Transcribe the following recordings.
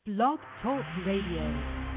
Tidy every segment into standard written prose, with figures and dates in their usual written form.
Blog Talk Radio.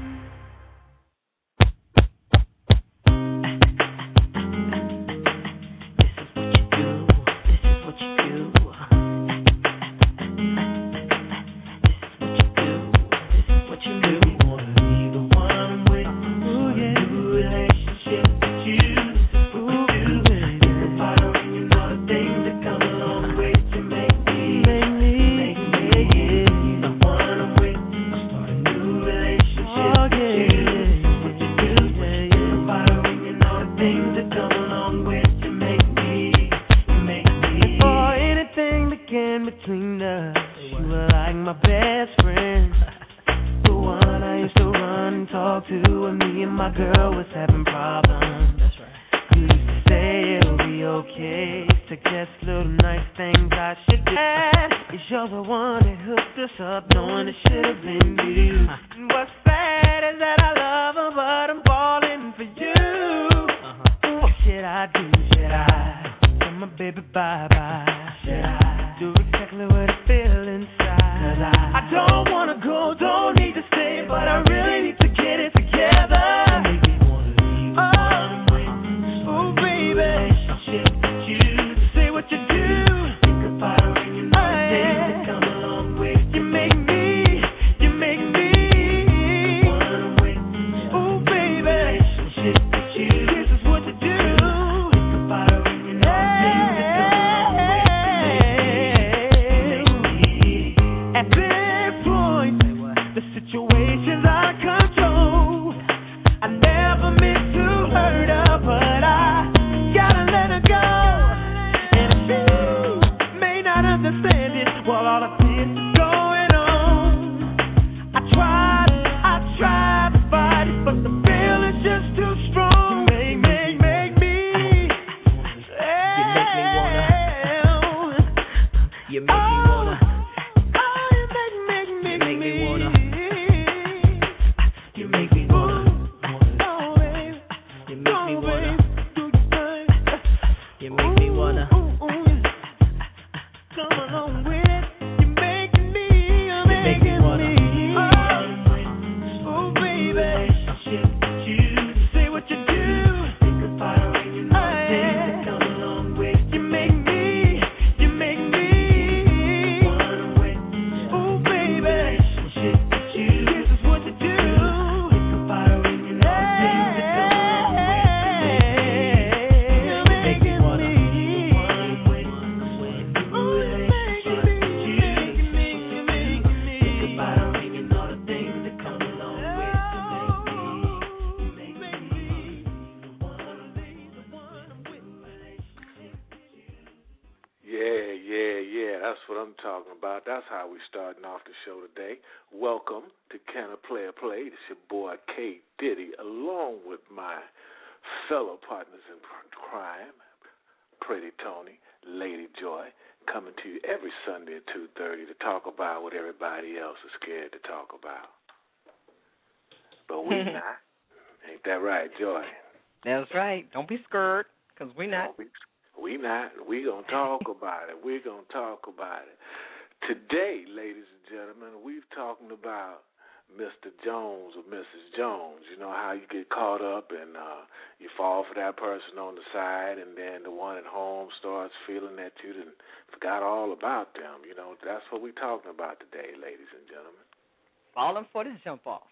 That's right. Don't be scared, because we're not. We not. We're going to talk about it. We're going to talk about it. Today, ladies and gentlemen, we're talking about Mr. Jones or Mrs. Jones. You know how you get caught up and you fall for that person on the side, and then the one at home starts feeling that you done forgot all about them. You know, that's what we're talking about today, ladies and gentlemen. Falling for the jump off.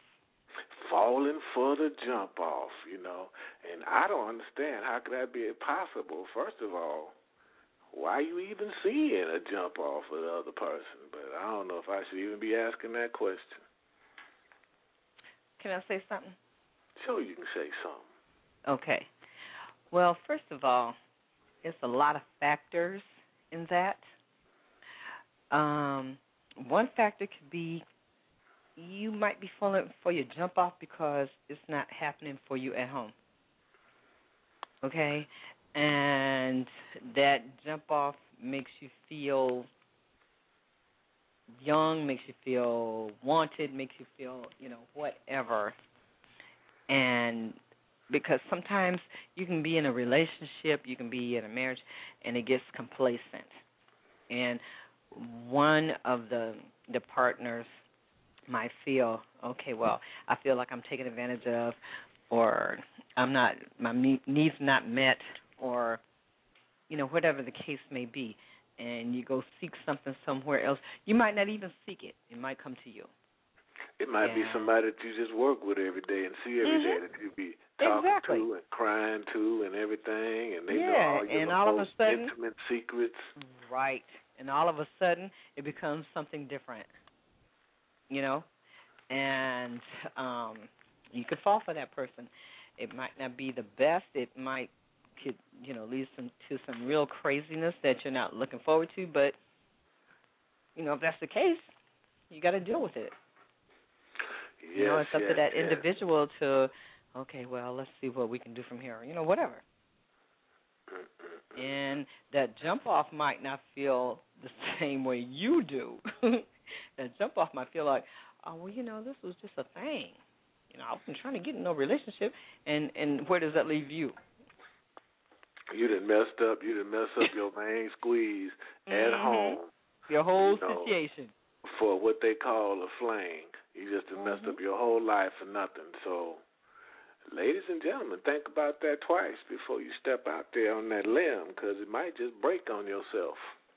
Falling for the jump off, you know. And I don't understand how could that be possible. First of all, why are you even seeing a jump off of the other person? But I don't know if I should even be asking that question. Can I say something? Sure, you can say something. Okay. Well, first of all, it's a lot of factors in that. One factor could be you might be falling for your jump off because it's not happening for you at home. Okay? And that jump off makes you feel young, makes you feel wanted, makes you feel, whatever. And because sometimes you can be in a relationship, you can be in a marriage, and it gets complacent. And one of the partners might feel, okay, well, I feel like I'm taken advantage of, or my needs not met, or, whatever the case may be, and you go seek something somewhere else, you might not even seek it. It might come to you. It might be somebody that you just work with every day and see every day that you be talking to and crying to and everything, and they know all your most intimate secrets. Right. And all of a sudden, it becomes something different, and you could fall for that person. It might not be the best. It could lead to some real craziness that you're not looking forward to, but, if that's the case, you got to deal with it. Yes, it's up to that individual to, okay, well, let's see what we can do from here, whatever. And that jump off might not feel the same way you do. That jump off might feel like, oh, well, this was just a thing. I wasn't trying to get in no relationship. And where does that leave you? You done messed up. You done messed up your main squeeze at home. Your whole situation. For what they call a fling. You just done messed up your whole life for nothing. So, ladies and gentlemen, think about that twice before you step out there on that limb, because it might just break on yourself.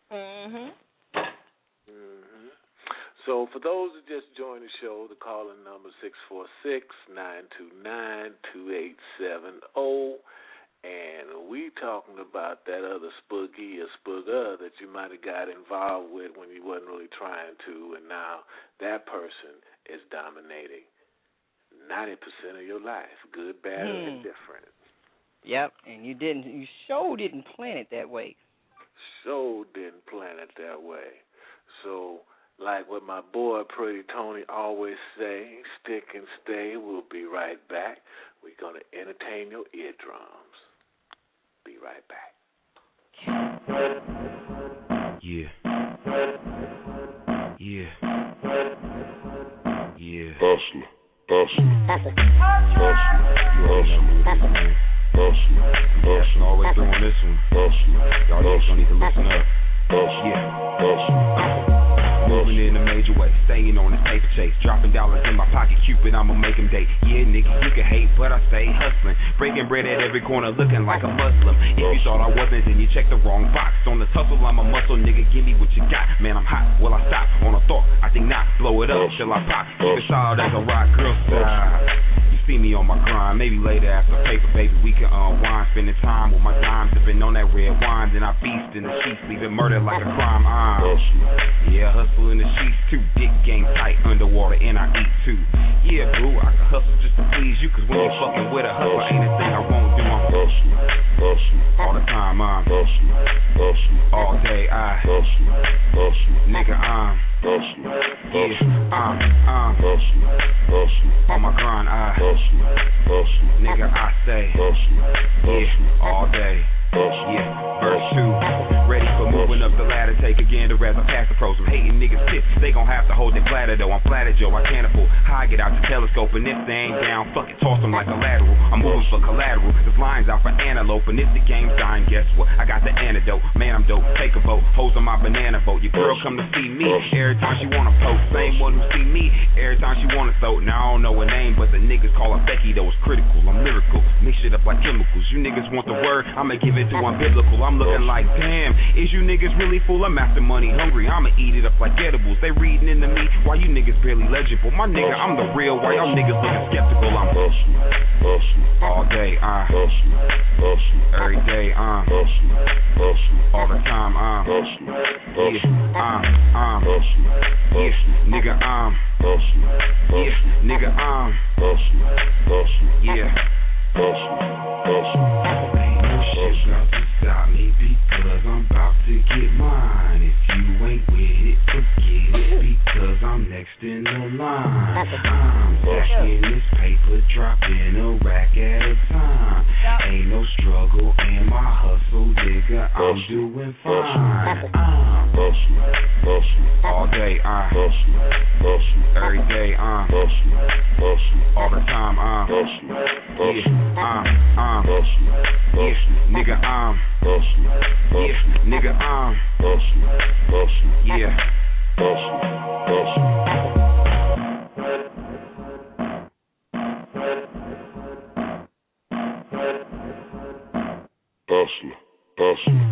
So for those who just joined the show, the calling number is 646-929-2870. And we talking about that other spooky or spooger that you might have got involved with when you wasn't really trying to, and now that person is dominating 90% of your life, good, bad, or indifferent. Yep, and you sure didn't plan it that way. So didn't plan it that way. So, like what my boy Pretty Tony always say, stick and stay. We'll be right back. We're going to entertain your eardrums. Be right back. Yeah. Hustler. Always doing this one. Y'all just don't need to listen up. Moving in a major way, staying on this paper chase, dropping dollars in my pocket, Cupid, I'ma make him date. Yeah, nigga, you can hate, but I stay hustling, breaking bread at every corner, looking like a Muslim. If you thought I wasn't, then you checked the wrong box. On the tussle, I'm a muscle, nigga, give me what you got. Man, I'm hot, will I stop? On a thought, I think not, blow it up till I pop. Keep it solid as a rock, girl style. See me on my grind, maybe later after paper, baby, we can unwind, spending time with my dimes, sipping on that red wine, then I beast in the sheets, leaving murder like a crime. Yeah, hustle in the sheets too, dick game tight, underwater, and I eat too. Yeah, boo, I can hustle just to please you, cause when you fucking with a hustler, ain't a thing I won't do. I'm hustling, all the time, I'm hustling, all day, nigga, I'm hustling, yeah, I'm hustling, on my grind, nigga, I say, yeah, all day. Yeah, verse 2, ready for moving up the ladder, take a gander as I pass the pros. Some hating niggas pissed, they gon' have to hold their bladder though. I'm flattered, Joe, I can't afford high, get out the telescope, and if they ain't down, fuck it, toss them like a lateral. I'm moving for collateral, there's lines out for antelope, and if the game's dying, guess what? I got the antidote, man, I'm dope, take a vote, hoes on my banana boat. Your girl come to see me, every time she wanna post, same one who see me, every time she wanna throw. Now I don't know her name, but the niggas call her Becky, though it's critical, I'm lyrical, mix shit up like chemicals. You niggas want the word, I'ma give it to unbiblical. I'm looking like, damn, is you niggas really full? I'm after money hungry, I'ma eat it up like edibles. They reading into me, why you niggas barely legible? My nigga, I'm the real, why y'all niggas looking skeptical? I'm hustling, all day, hustling, every day, hustling, all the time, hustling, yeah, hustling, yeah, nigga, hustling, yeah, nigga, hustling, yeah, hustling. Shit about to stop me because I'm about to get mine. If you ain't with it, forget it because I'm next in the line. I'm stacking this paper, dropping a rack at a time. Ain't no struggle in my hustle, nigga, I'm doing fine. I'm hustling, all day, hustling, every day, hustling, all the time, hustling, yeah, hustling, yeah, nigga, I'm hustling, yeah, nigga, I'm hustling, yeah, hustling.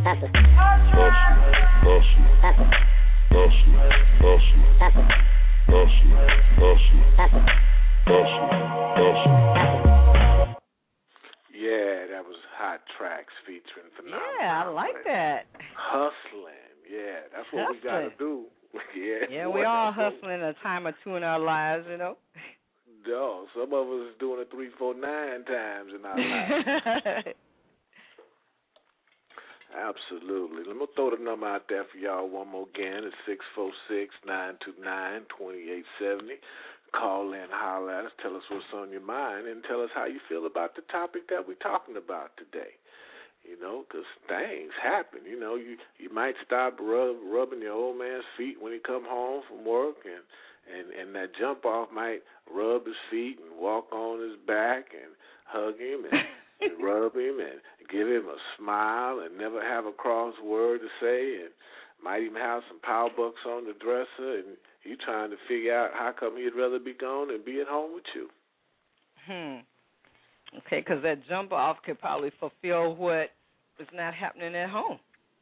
Yeah, that was Hot Tracks featuring Phenomenon. Yeah, I like that. Hustling. Yeah, that's what we got to do. Yeah, we all hustling a time or two in our lives, you know. No, some of us is doing it 3, 4, 9 times in our lives. Absolutely. Let me throw the number out there for y'all one more again. It's 646-929-2870. Call in, holler at us, tell us what's on your mind, and tell us how you feel about the topic that we're talking about today. You know, because things happen. You know, you might stop rubbing your old man's feet when he come home from work, and that jump off might rub his feet and walk on his back and hug him and rub him and give him a smile and never have a cross word to say, and might even have some power bucks on the dresser, and you trying to figure out how come he'd rather be gone than be at home with you. Okay, because that jump off could probably fulfill what is not happening at home.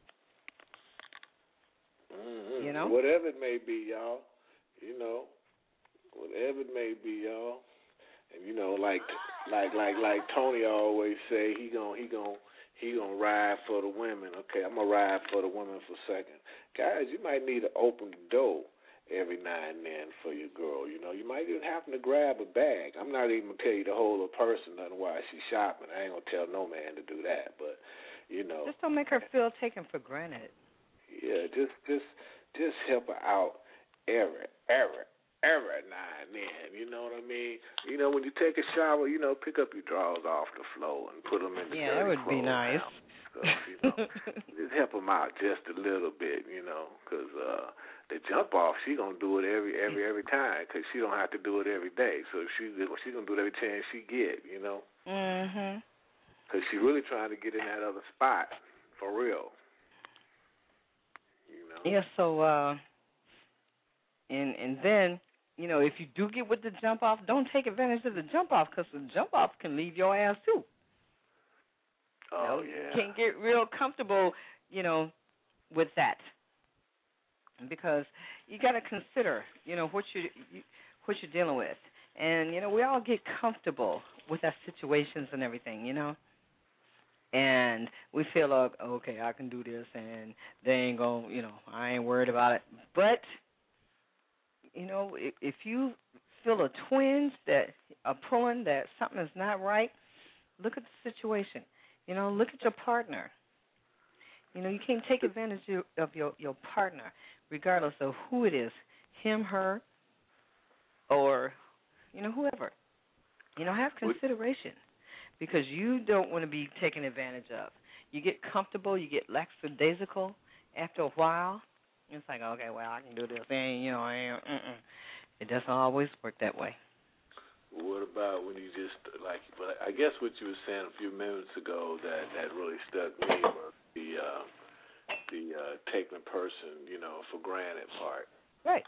Mm-hmm. You know? Whatever it may be, y'all. You know, whatever it may be, y'all. And you know, like Tony always say, he gonna ride for the women. Okay, I'm gonna ride for the women for a second. Guys, you might need to open the door every now and then for your girl. You know, you might even happen to grab a bag. I'm not even gonna tell you to hold her purse or nothing while she's shopping. I ain't gonna tell no man to do that. But you know, just don't make her feel taken for granted. Yeah, just help her out every now and then. You know what I mean? You know, when you take a shower, you know, pick up your drawers off the floor and put them in the dirty that would be nice. So, you know, just help them out just a little bit, you know, because the jump off, she gonna do it every time, because she don't have to do it every day. So she gonna do it every chance she get, you know. Mhm. Because she really trying to get in that other spot for real. You know. Yeah. So and then, you know, if you do get with the jump off, don't take advantage of the jump off, because the jump off can leave your ass too. Oh, you can't get real comfortable, you know, with that, because you got to consider, you know, what you're dealing with, and you know, we all get comfortable with our situations and everything, you know, and we feel like, okay, I can do this, and they ain't gonna, you know, I ain't worried about it. But you know, if you feel a twinge that are pulling that something is not right, look at the situation. You know, look at your partner. You know, you can't take advantage of your partner, regardless of who it is, him, her, or, you know, whoever. You know, have consideration, because you don't want to be taken advantage of. You get comfortable, you get lackadaisical after a while. It's like, okay, well, I can do this. And, you know, it doesn't always work that way. What about when you just, like, but I guess what you were saying a few minutes ago that really stuck me was the taking a person, you know, for granted part. Right.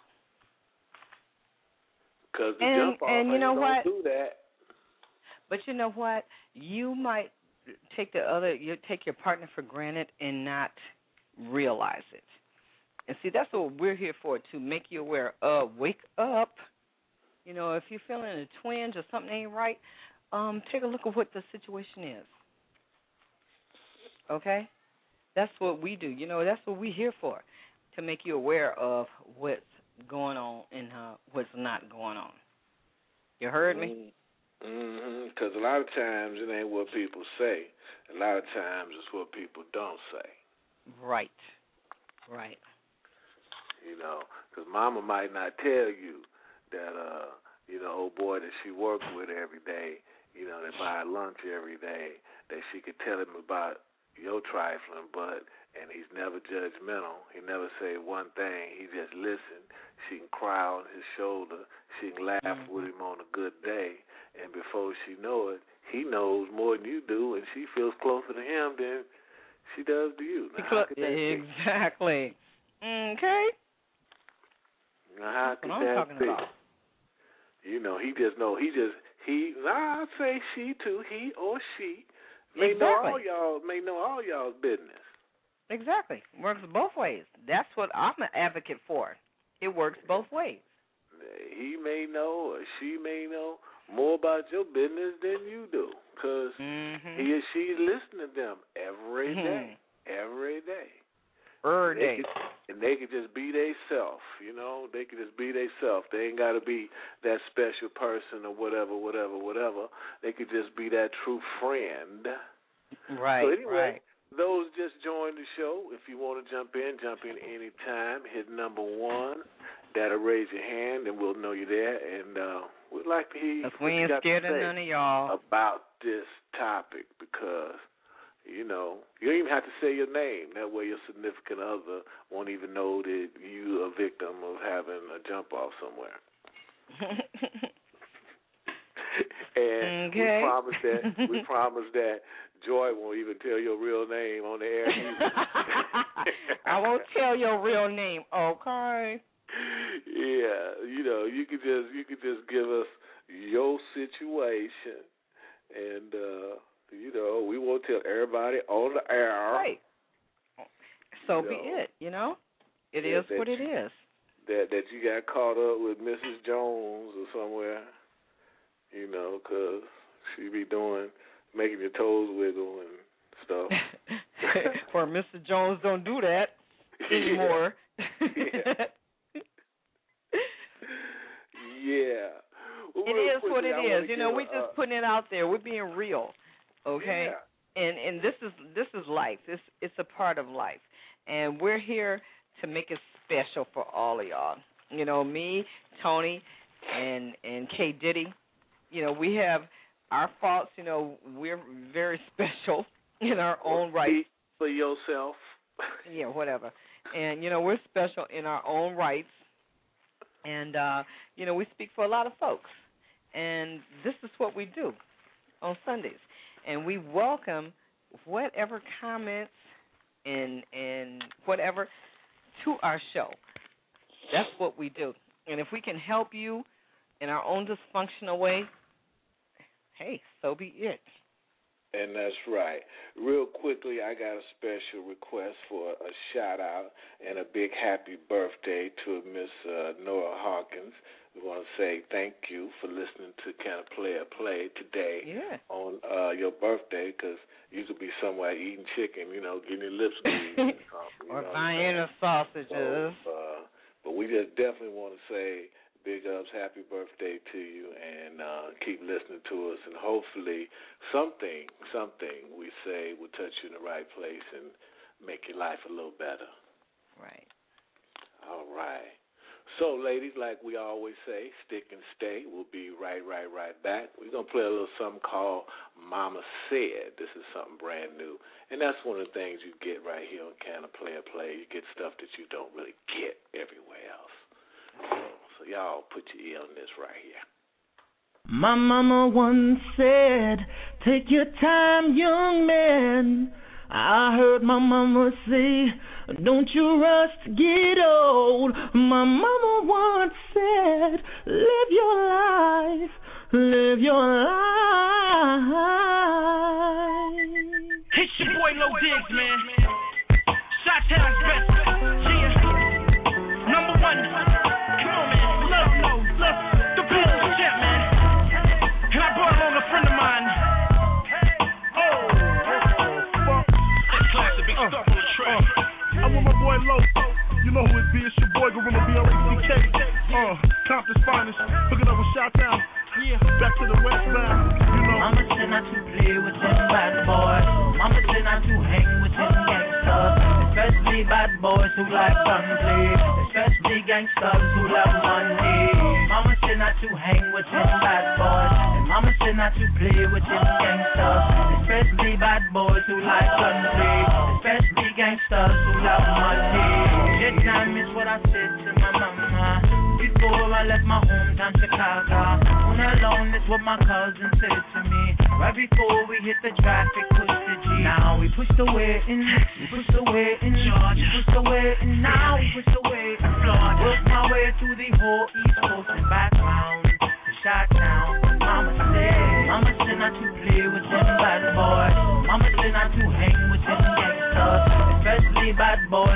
Because the jump off, and you know what? Don't do that. But you know what? You might take your partner for granted and not realize it. And see, that's what we're here for, to make you aware of. Wake up. You know, if you're feeling a twinge or something ain't right, take a look at what the situation is. Okay? That's what we do. You know, that's what we're here for, to make you aware of what's going on and what's not going on. You heard me? Because a lot of times it ain't what people say. A lot of times it's what people don't say. Right. You know, because mama might not tell you that, you know, old boy that she works with every day, you know, they buy lunch every day, that she could tell him about your trifling, and he's never judgmental. He never say one thing. He just listen. She can cry on his shoulder. She can laugh with him on a good day. And before she know it, he knows more than you do, and she feels closer to him than she does to you. Now, how could that be? Exactly. Okay. Now, how could that be? About. You know, I'd say she too, he or she may know all y'all's business. Exactly. Works both ways. That's what I'm an advocate for. It works both ways. He may know or she may know more about your business than you do, because he or she's listening to them every day. Every day. And they could just be theyself, you know. They could just be theyself. They ain't got to be that special person or whatever. They could just be that true friend. Right, so anyway, right. Those just joined the show. If you want to jump in anytime. Hit number 1. That'll raise your hand, and we'll know you're there. And we'd like to hear what we ain't scared of none of y'all about this topic, because, you know, you don't even have to say your name. That way your significant other won't even know that you're a victim of having a jump off somewhere. And we promise that Joy won't even tell your real name on the air either. I won't tell your real name, okay? Yeah, you know, you could just give us your situation, and you know, we won't tell everybody on the air. Right. So be it. You know, it is what it is. That you got caught up with Mrs. Jones or somewhere, you know, 'cause she be making your toes wiggle and stuff. Or Mr. Jones don't do that anymore. Yeah. Well, it is what it is. You know, we're just putting it out there. We're being real, okay? Yeah. And this is life. It's a part of life, and we're here to make it special for all of y'all. You know, me, Tony, and K Diddy. You know, we have our faults. You know, we're very special in our own right. For yourself. Yeah, whatever. And you know, we're special in our own rights. And, you know, we speak for a lot of folks. And this is what we do on Sundays. And we welcome whatever comments and whatever to our show. That's what we do. And if we can help you in our own dysfunctional way, hey, so be it. And that's right. Real quickly, I got a special request for a shout-out and a big happy birthday to Miss Nora Hawkins. We want to say thank you for listening to Can a Player Play today on your birthday, because you could be somewhere eating chicken, you know, getting your lips greased. Or buying the sausages. So, but we just definitely want to say big ups, happy birthday to you, and keep listening to us, and hopefully something we say will touch you in the right place and make your life a little better. Right. All right. So, ladies, like we always say, stick and stay. We'll be right back. We're going to play a little something called Mama Said. This is something brand new, and that's one of the things you get right here on Can a Player Play. You get stuff that you don't really get everywhere else. So y'all put your ear on this right here. My mama once said, take your time, young man. I heard my mama say, don't you rush to get old. My mama once said, live your life, live your life. It's your boy Low Diggs, man. Shot-Town's best. Yeah. Number 1. The people's champ, man. And I brought along a friend of mine. It's classic, big stuff on the track. I'm with my boy Low. You know who it be, it's your boy Gorilla B-L-A-C-K. Compton's finest, hooking up with Shot-Town. Yeah, back to the west bound, you know. Mama said not to play with them bad boys. Mama said not to hang with them gangsters. Especially bad boys who like fun play. Especially gangsters who love money. Mama said not to hang with them bad boys. And mama said not to play with them gangsters. Especially bad boys who like fun play. Especially gangsters who love money. This time is what I said to my mama before I left my hometown Chicago. When alone is what my cousin said to me. Right before we hit the traffic, push the G. Now we push the way in, we push the way in Georgia, we push the way in, now we push the way in Florida. Work my way through the whole East Coast and back round to Shot-Town. Mama said not to play with them bad boys. Mama said not to hang with them gangsters. Especially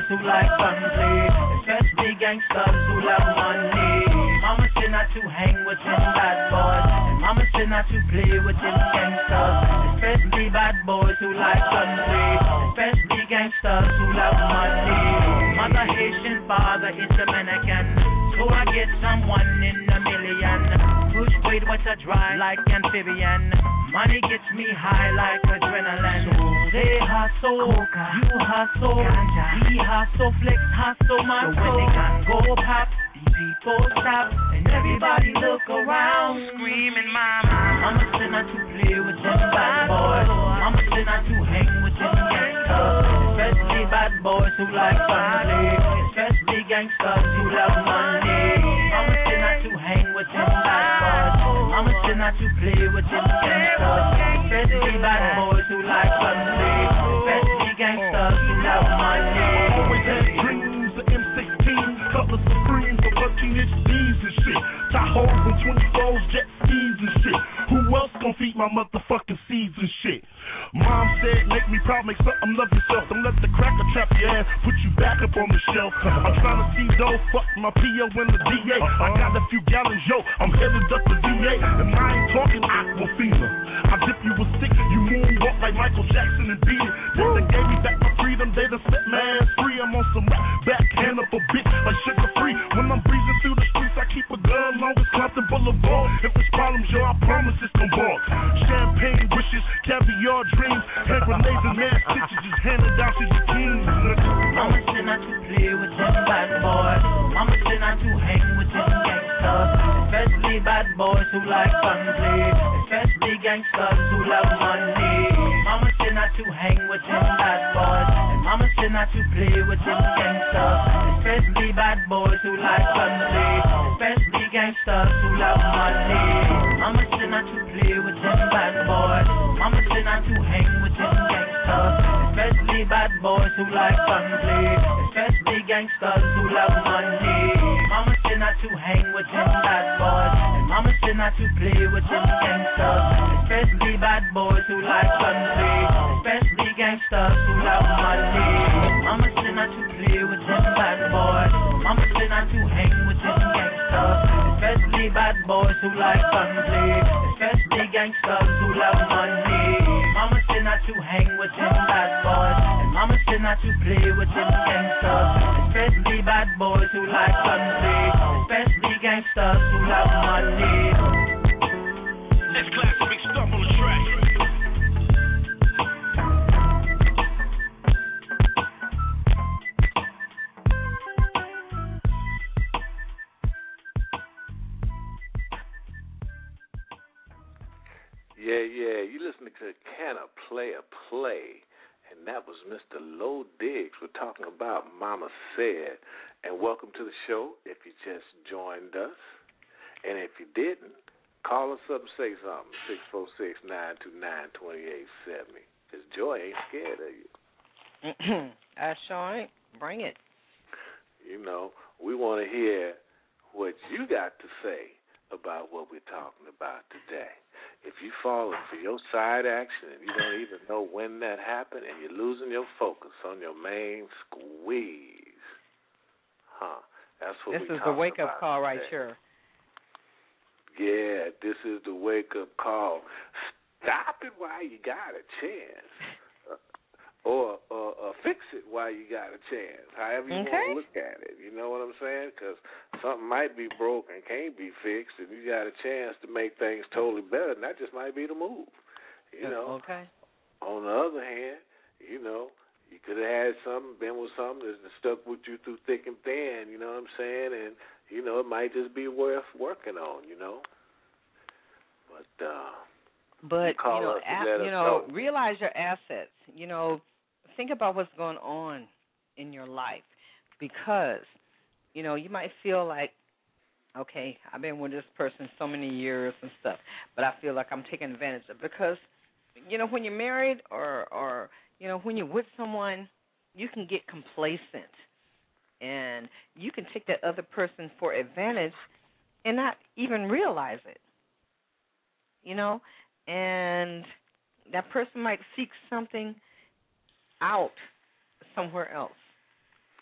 boys who like fun play, especially gangsters who love money. Mama said not to hang with them bad boys, and mama said not to play with them gangsters, especially bad boys who like fun play, especially gangsters who love money. Mother Haitian, father is Dominican, so I get someone in a million. Push weight with a dry like amphibian. Money gets me high like adrenaline. So they hustle, you hustle, he hustle, flex hustle, my soul. So when they can go pop, these people stop, and everybody look around, screaming, mama. Mama said not to play with them bad boys. Mama said not to hang with them gangsters, especially bad boys who like fun play, especially gangsters who love money. Mama said not to hang with them bad boys. Mama said not to play with them gangsters, especially bad boys who like fun play, especially gangsters who love money. Always had dreams of M16, Cutlass Supremes, of 13-inch D's and shit. Tahoes and 24s, jet skis and shit. Who else gon' feed my motherfucking seeds and shit? Mom said, make me proud, make something love yourself. Don't let the cracker trap your ass, put you back up on the shelf. I'm trying to see dough, fuck my PO and the DA. I got a few gallons, yo, I'm headed up the VA. And I ain't talking Aquafina. I dip you with stick, you moonwalk like Michael Jackson and beat it. Then they gave me back my freedom, they done set my ass free. I'm on some rap, backhand up a bitch like sugar free. When I'm breezing through the streets, I keep a gun long as Compton Boulevard. If there's problems, yo, I promise it's gon' ball. Champagne wishes, caviar dreams, hand grenades and mad stitches just handed down to your teens. Mama said not to play with them bad boys. Mama said not to hang with them gangsters, especially bad boys who like fun play, especially gangsters who love money. Mama said not to hang with them bad boys, and mama said not to play with them gangsters, especially bad boys who like fun play, especially gangsters who love money. Mama said not to play with them bad boys. Mama said not to hang with them gangsters, especially bad boys who like fun play, especially gangsters who love money. Mama said not to hang with them bad boys, and mama said not to play with them gangsters, especially bad boys who like fun play, especially gangsters who love money. Mama said not to play with them bad boys. Mama said not to hang with them gangsters, especially bad boys who like fun play, especially gangsters who love money. Mama said not to hang with them bad boys, and mama said not to play with them gangsters, especially bad boys who like fun play, especially gangsters who love money. Let's clap some big stuff on the track. Yeah, you listening to Can a Player Play? And that was Mr. Low Diggs. We're talking about Mama Said. And welcome to the show if you just joined us. And if you didn't, call us up and say something. 646-929-2870. Because Joy ain't scared of you. I sure ain't. Bring it. You know, we want to hear what you got to say about what we're talking about today. If you're falling for your side action and you don't even know when that happened and you're losing your focus on your main squeeze, that's what this is the wake-up call right here. Yeah, this is the wake-up call. Stop it while you got a chance. Or fix it while you got a chance, however you want to look at it. You know what I'm saying? Because something might be broke and can't be fixed, and you got a chance to make things totally better, and that just might be the move. You know? Okay. On the other hand, you know, you could have had something, been with something that's stuck with you through thick and thin, you know what I'm saying? And, you know, it might just be worth working on, you know? But you know, realize your assets. You know, think about what's going on in your life because, you know, you might feel like, okay, I've been with this person so many years and stuff, but I feel like I'm taking advantage of it because, you know, when you're married or you know, when you're with someone, you can get complacent and you can take that other person for advantage and not even realize it, you know, and that person might seek something out somewhere else.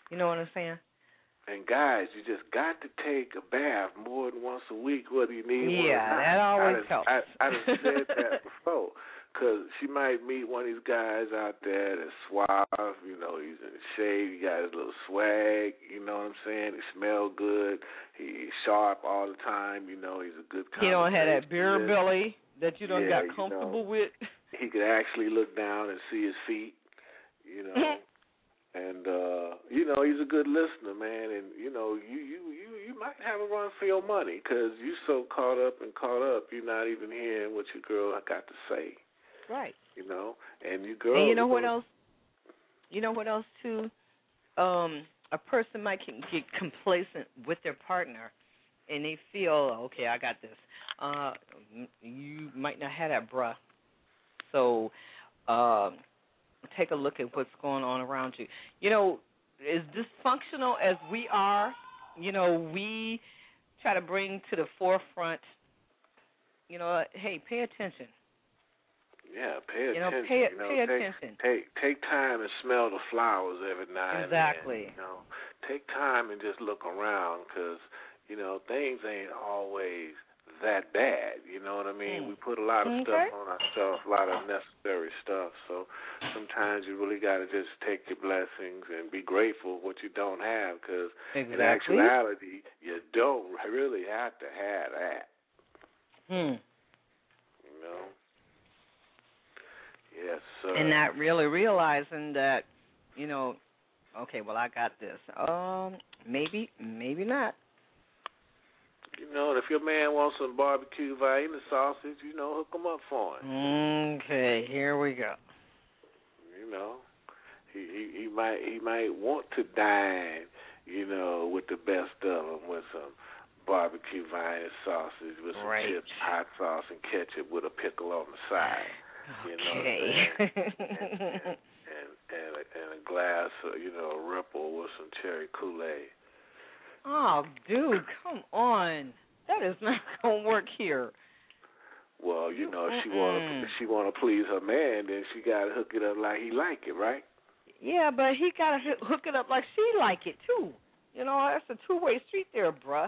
You know what I'm saying? And guys, you just got to take a bath more than once a week, whether you need one or Yeah, not. that always helps. I done said that before. Because she might meet one of these guys out there that's suave, you know, he's in the shade, he got his little swag, you know what I'm saying? He smell good, he's sharp all the time, you know, he's a good He don't have that beer belly that you done got comfortable with. He could actually look down and see his feet, you know. And, you know, he's a good listener, man. And, you know, you might have a run for your money because you're so caught up, you're not even hearing what your girl got to say. Right. You know, and you girls. And you know what else? You know what else too? A person might get complacent with their partner, and they feel, okay, I got this. You might not have that, bruh. So, take a look at what's going on around you. You know, as dysfunctional as we are, you know, we try to bring to the forefront. You know, hey, pay attention. Yeah, pay attention. You know, pay attention. Take time and smell the flowers every night. Exactly. You know, take time and just look around because, you know, things ain't always that bad. You know what I mean? We put a lot of stuff on ourselves, a lot of necessary stuff. So sometimes you really got to just take your blessings and be grateful for what you don't have because in actuality, you don't really have to have that. You know? Yes, sir. And not really realizing that, you know, okay, well, I got this. Maybe not. You know, and if your man wants some barbecue Vienna sausage, you know, hook him up for him. Okay, here we go. You know, he might want to dine, you know, with the best of them with some barbecue Vienna sausage with some chips, hot sauce, and ketchup with a pickle on the side. You know what I'm saying? and a glass of, you know, a Ripple with some cherry Kool-Aid. Oh, dude, come on. That is not going to work here. Well, you know, if she want to please her man, then she got to hook it up like he like it, right? Yeah, but he got to hook it up like she like it, too. You know, that's a two-way street there, bruh.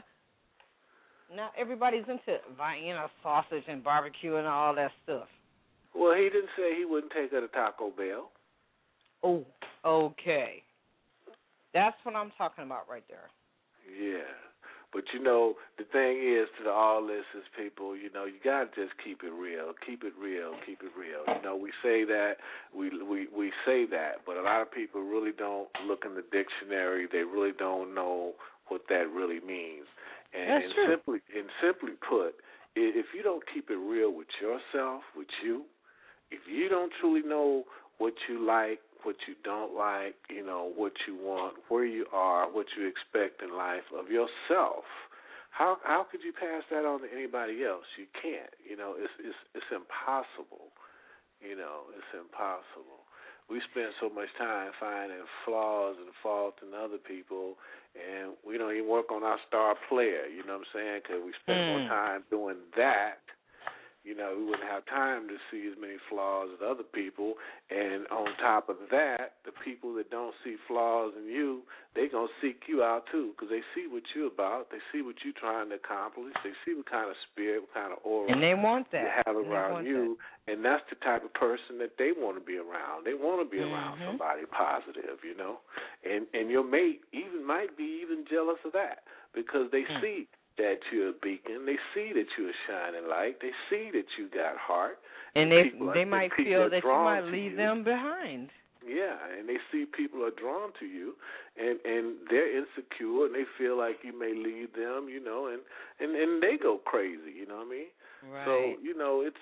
Now everybody's into Vienna sausage and barbecue and all that stuff. Well, he didn't say he wouldn't take her to Taco Bell. Oh, okay. That's what I'm talking about right there. Yeah. But, you know, the thing is to all this is people, you know, you got to just keep it real. Keep it real. Keep it real. You know, we say that, we say that, but a lot of people really don't look in the dictionary. They really don't know what that really means. And simply put, if you don't keep it real with yourself, with you, if you don't truly know what you like, what you don't like, you know, what you want, where you are, what you expect in life of yourself, how could you pass that on to anybody else? You can't. You know, it's impossible. You know, it's impossible. We spend so much time finding flaws and faults in other people, and we don't even work on our star player, you know what I'm saying, because we spend more time doing that. You know, we wouldn't have time to see as many flaws as other people, and on top of that, the people that don't see flaws in you, they're going to seek you out too, because they see what you're about, they see what you're trying to accomplish, they see what kind of spirit, what kind of aura and they want that. you have around you, and that's the type of person that they want to be around. They want to be around somebody positive, you know, and your mate might be even jealous of that, because they see that you're a beacon. They see that you're a shining light. They see that you got heart. And they might feel that you might leave them behind. Yeah, and they see people are drawn to you, and they're insecure, and they feel like you may leave them, you know, and they go crazy, you know what I mean? Right. So, you know, it's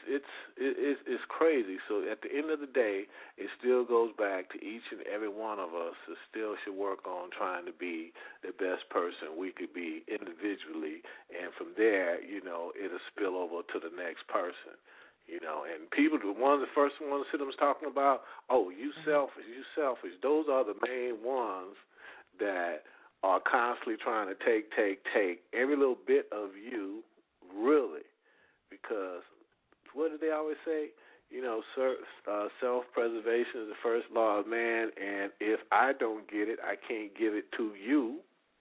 crazy. So at the end of the day, it still goes back to each and every one of us that still should work on trying to be the best person we could be individually, and from there, you know, it'll spill over to the next person. You know, and people, the first ones that was talking about, oh, you selfish. Those are the main ones that are constantly trying to take every little bit of you, really. Because what do they always say? self-preservation is the first law of man, and if I don't get it, I can't give it to you.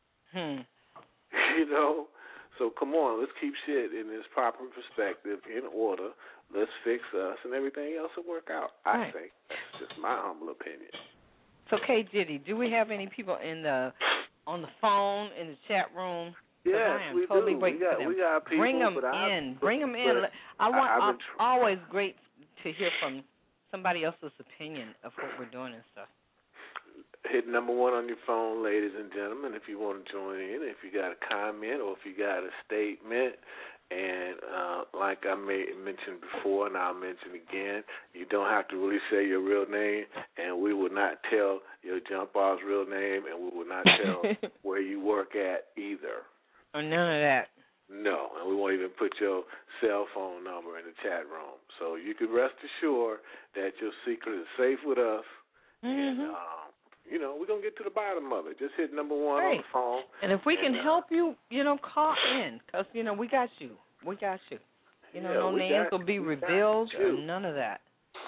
So come on, let's keep shit in its proper perspective, in order. Let's fix us, and everything else will work out. I think that's just my humble opinion. So, K. Diddy, do we have any people on the phone in the chat room? Yes, we do. We got people. Bring them in. Bring them in. I'm always great to hear from somebody else's opinion of what we're doing and stuff. Hit number 1 on your phone, ladies and gentlemen, if you want to join in, if you got a comment or if you got a statement. And like I mentioned before, and I'll mention again, you don't have to really say your real name, and we will not tell your jump off's real name, and we will not tell where you work at either. Oh, none of that. No, and we won't even put your cell phone number in the chat room. So you can rest assured that your secret is safe with us. And, we're going to get to the bottom of it. Just hit number 1 on the phone. And if we can help you, call in, because, we got you. We got you. No names will be revealed or none of that.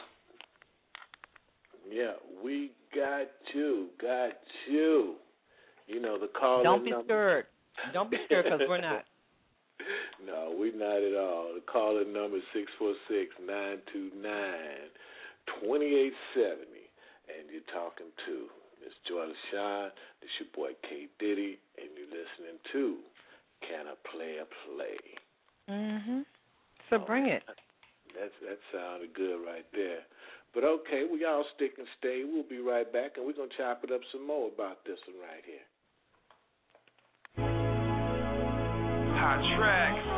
Yeah, we got you. The call. Don't be scared. Don't be scared, because we're not. No, we're not at all. The call-in number is 646-929-2870. And you're talking to Miss Joy LaShawn. This your boy K. Diddy, and you're listening to Can I Play a Play? So bring it. That sounded good right there. But okay, we all stick and stay. We'll be right back, and we're going to chop it up some more about this one right here. Hot tracks,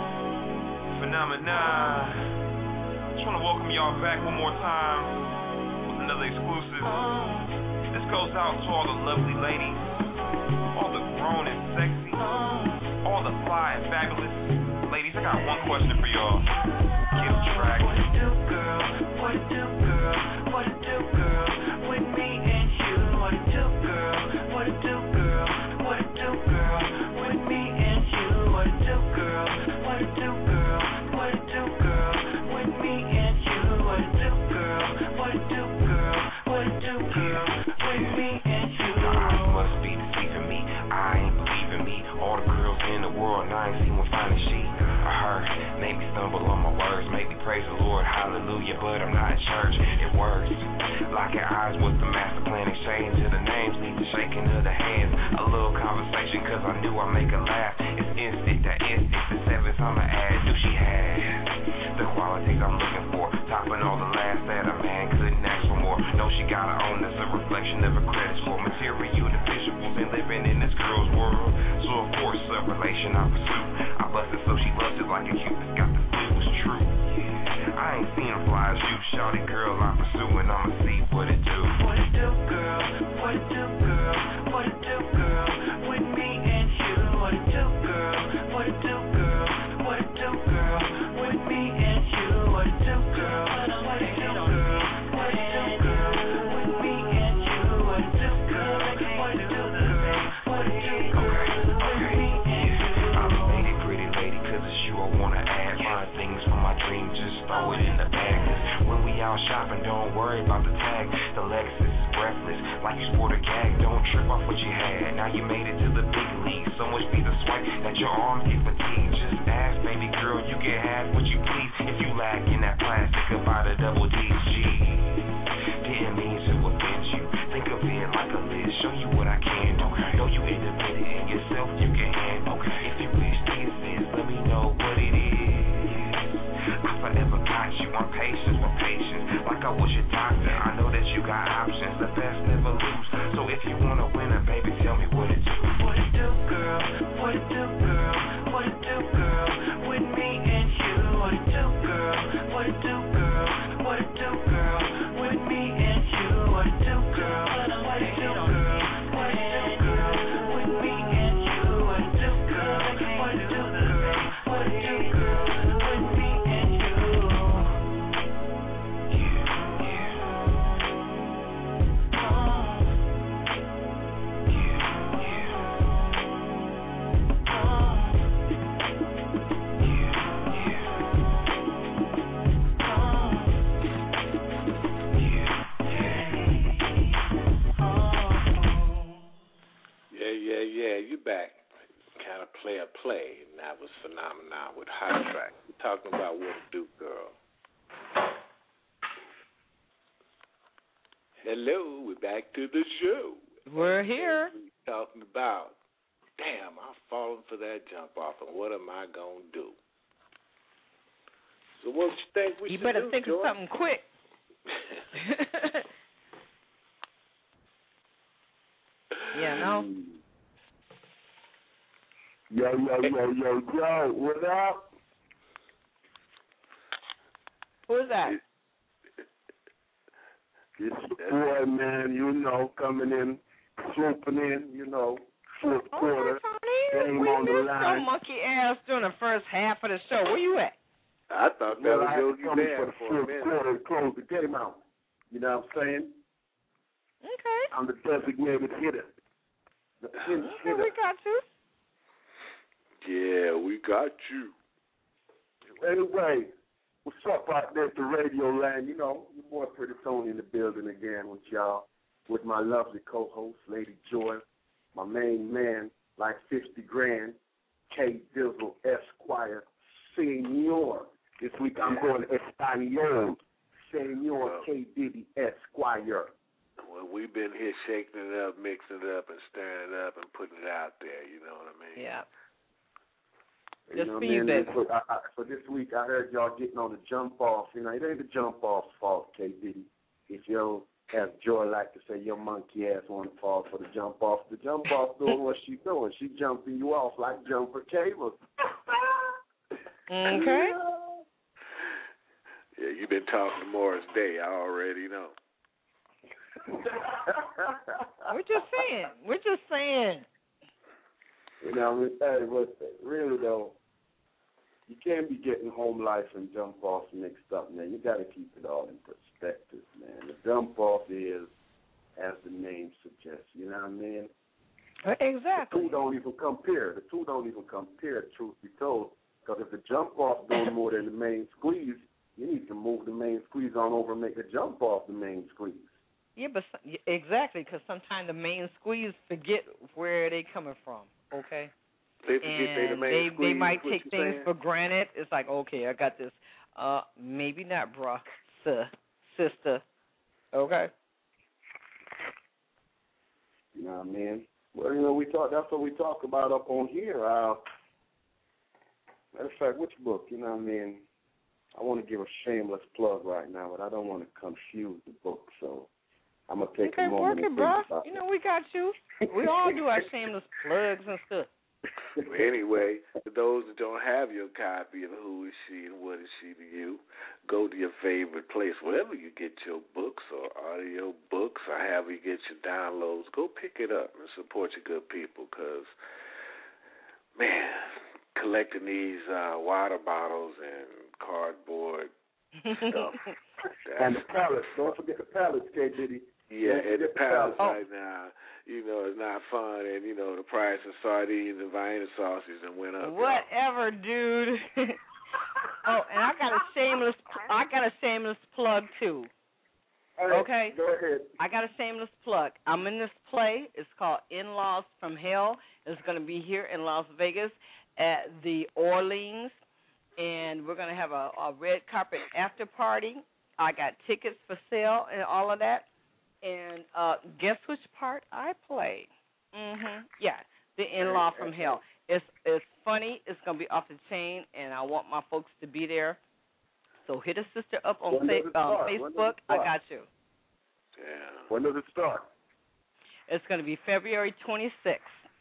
Phenomena. Just want to welcome y'all back one more time with another exclusive. This goes out to all the lovely ladies, all the grown and sexy, all the fly and fabulous ladies. I got one question for y'all. Kill track. What it do, girl? What it do, girl? What it do, girl? With me and you. What it do, girl? What it do, girl? What it do, girl? With me and you. What it do, girl? What it do, girl? What it do, girl? With me and you. What it do, girl? What it do, girl? What it do, girl? With me and you. Your eyes must be deceiving me. I ain't believing me. All the girls in the world, and I ain't seen one fine as she. I heard, made me stumble on my words, made me praise the Lord, hallelujah. But I'm not in church. It works. Locking eyes with the master plan, exchange of the names, need the shaking of the hands. A little conversation, cause I knew I'd make her laugh. It's instant, that instant, the sevens I'ma add. Knew she had the qualities I'm looking for, topping all the last that a man couldn't ask for more. Know she got her own, that's a reflection of her credit score. Material, the visuals, and living in this girl's world. So of course, a relation I pursue. I busted so she loves it like a Cupid's got the flu, it's true. I ain't seen her fly as you, shawty girl I pursue, and I'ma see what it do. What it do, girl? What it do, girl? What it do, girl? With me and you. What it do, girl? What it do, girl? What it do, girl? With me and you. What it do, girl? What it do, girl? What it do, girl? With me and you. What it do, girl? What it do, girl? What it do, girl? With me and you. I made it pretty lady, cause it's you I wanna add. Find things from my dreams, just throw it in the bag. Cause when we out shopping, don't worry about the tag. The Lexus is breathless, like you sport a gag. Don't trip off what you had, now you made it to the big league. So much be the swipe that your arms get fatigued. Just ask, baby girl, you can have what you please. If you lack in that plastic, about a double DG. Didn't mean to offend you. Think of it like a list, show you what I can do. Know you independent and yourself you can handle. If you wish this is, let me know what it is. I forever got you, I'm patient with patience. Like I was your doctor, I know that you got options. The best never lose. So if you wanna win it, baby, tell me what it do. What it do, girl? What it do, girl? What it do, girl? With me and you. What it right. We're talking about What a Do, Girl. Hello, we're back to the show. We're here. We're talking about, damn, I'm falling for that jump off, and what am I going to do? So what you think we should do, You better think of something quick. Yeah, no? Yo, what up? Who's that? It's your boy, man, coming in, swooping in, fourth quarter. Tony, we missed your monkey ass during the first half of the show. Where you at? I thought that was Yogi Bear for the fourth quarter to close the game out. You know what I'm saying? Okay. I'm the designated hitter. The pinch hitter. We got you. Yeah, we got you. Anyway, what's up out there at the radio land? Your boy Pretty Tony in the building again with y'all, with my lovely co-host, Lady Joy, my main man, like 50 grand, K. Dizzle Esquire, Senor. This week I'm going Espanol, Senor K. Diddy Esquire. Well, we've been here shaking it up, mixing it up, and stirring it up and putting it out there, you know what I mean? Yeah. Just for you, baby. So this week I heard y'all getting on the jump off. It ain't the jump off fault, K. Diddy. If yo, as Joy like to say, your monkey ass want to fall for the jump off. The jump off doing what she doing. She jumping you off like jumper cables. Okay. Yeah, you've been talking to Morris Day. I already know. We're just saying. Hey, really though, you can't be getting home life and jump off mixed up, man. You got to keep it all in perspective, man. The jump off is, as the name suggests, you know what I mean? Exactly. The two don't even compare. Truth be told. Because if the jump off doing more than the main squeeze, you need to move the main squeeze on over and make the jump off the main squeeze. Yeah, but exactly, because sometimes the main squeeze forget where they coming from, okay? They forget the main squeeze. They might take things for granted. It's like, okay, I got this. Maybe not, bro, sister. Okay? You know what I mean? Well, that's what we talk about up on here. Matter of fact, which book? You know what I mean? I want to give a shameless plug right now, but I don't want to confuse the book, so I'm going to take a moment and think about it. We got you. We all do our shameless plugs and stuff. Anyway, for those that don't have your copy of Who Is She and What Is She to You, go to your favorite place, wherever you get your books or audio books or however you get your downloads. Go pick it up and support your good people because, man, collecting these water bottles and cardboard stuff. And the pallets. Don't forget the pallets, K. Diddy. Yeah, and the pallets right now, it's not fun. And, the price of sardines and Vienna sausage and went up. Whatever, dude. And I got a shameless plug, too. Okay? Go ahead. I got a shameless plug. I'm in this play. It's called In-Laws from Hell. It's going to be here in Las Vegas at the Orleans. And we're going to have a red carpet after party. I got tickets for sale and all of that. And guess which part I play? Yeah, the in-law from hell. It's funny. It's going to be off the chain, and I want my folks to be there. So hit a sister up on Facebook. I got you. Yeah. When does it start? It's going to be February 26th,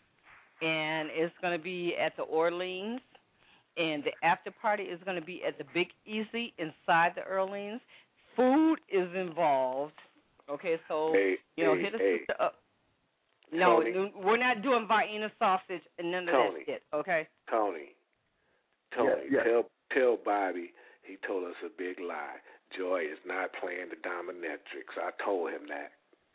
and it's going to be at the Orleans. And the after party is going to be at the Big Easy inside the Orleans. Food is involved. Okay, so, hit a sister up. No, Tony. We're not doing Vienna sausage and none of that shit, okay? Tony, yes. Tell Bobby he told us a big lie. Joy is not playing the dominatrix. I told him that.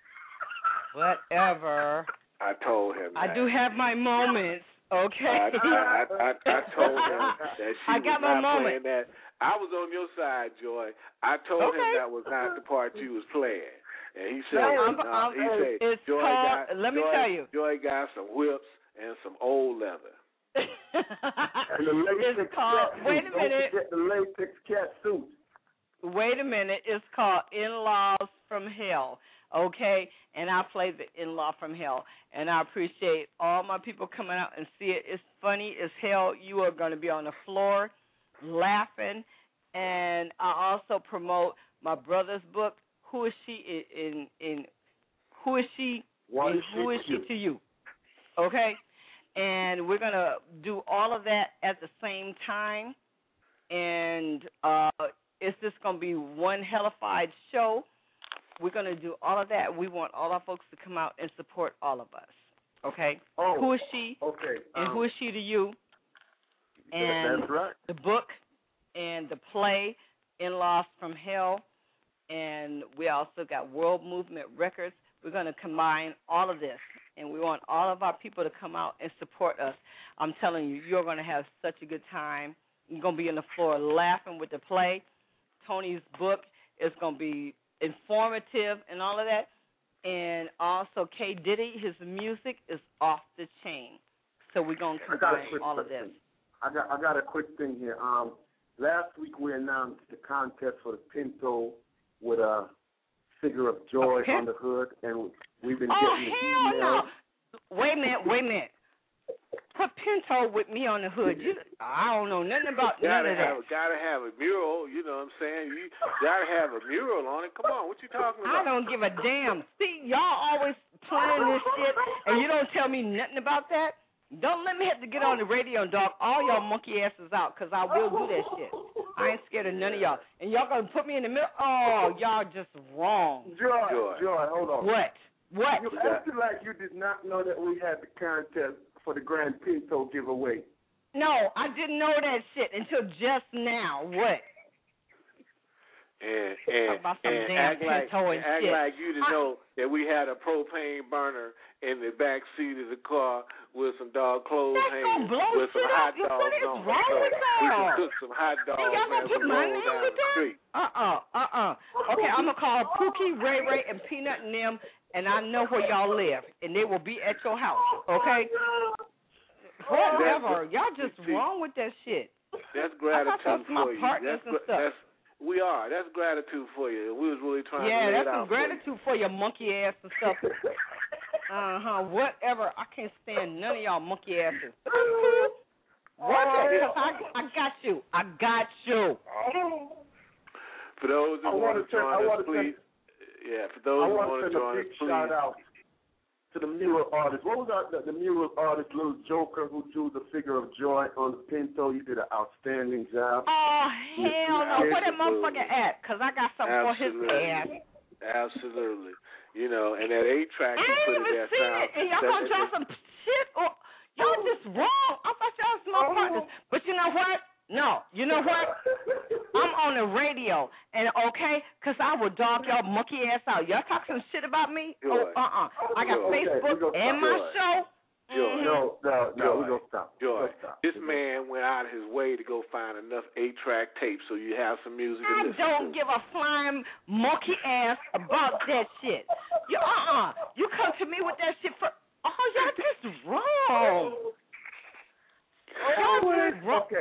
Whatever. I told him that. I do have my moments. Okay. I told him that she was not playing that. I was on your side, Joy. I told him that was not the part you was playing. And he said, Joy let me tell you. Joy got some whips and some old leather. And the latex it's called. cat Wait suit. a minute. Don't forget the latex cat suit. Wait a minute. It's called In-Laws from Hell. Okay, and I play the In-Law from Hell, and I appreciate all my people coming out and see it. It's funny as hell. You are going to be on the floor laughing, and I also promote my brother's book. Who is she in Who is she? What and is who is she she to you? Okay, and we're gonna do all of that at the same time, and it's just gonna be one hellified show. We're going to do all of that. We want all our folks to come out and support all of us. Okay? Oh, who is she? Okay. And who is she to you? And that's right. The book and the play, In-Laws from Hell. And we also got World Movement Records. We're going to combine all of this. And we want all of our people to come out and support us. I'm telling you, you're going to have such a good time. You're going to be on the floor laughing with the play. Tony's book is going to be informative and all of that, and also K. Diddy, his music is off the chain. So we're gonna combine all of this. I got a quick thing here. Last week we announced the contest for the Pinto with a figure of joy on the hood, and we've been getting the emails. No! Wait a minute. Put Pinto with me on the hood. I don't know nothing about none of that. Gotta have a mural, you know what I'm saying? You gotta have a mural on it. Come on, what you talking about? I don't give a damn. See, y'all always planning this shit, and you don't tell me nothing about that. Don't let me have to get on the radio and dog all y'all monkey asses out, because I will do that shit. I ain't scared of none of y'all. And y'all gonna put me in the middle? Oh, y'all just wrong. Joy, hold on. What? You acted like you did not know that we had the contest for the Grand Pinto giveaway. No, I didn't know that shit until just now. What? And act like you didn't know that we had a propane burner in the back seat of the car with some dog clothes hanging with some hot dogs on it. We can cook some hot dogs as we roll down the street. Okay, I'm going to call Pookie, Ray Ray, and Peanut and them, and I know where y'all live, and they will be at your house, okay? Whatever. Y'all just wrong with that shit. That's gratitude for you. We are. That's gratitude for you. We was really trying to lay it out. Yeah, that's some gratitude for your monkey ass and stuff. Whatever. I can't stand none of y'all monkey asses. Whatever. I got you. For those who want to join us, please. Yeah, for those who want to join us, please. Shout out to the mural artist. What was the mural artist, Little Joker, who drew the figure of joy on the Pinto? You did an outstanding job. Oh, hell no. Where that motherfucker at? Because I got something for his ass. Absolutely. You know, and that 8-track you put in there. And y'all going to draw some shit? Y'all just wrong. I thought y'all was my partners. But you know what? No. You know what? I'm on the radio, and because I will dog y'all monkey ass out. Y'all talk some shit about me? I got Facebook and my show. No, we're going to stop. Joy, this man went out of his way to go find enough 8-track tapes so you have some music to listen to. I don't give a flying monkey ass about that shit. You come to me with that shit for... y'all just wrong. Okay.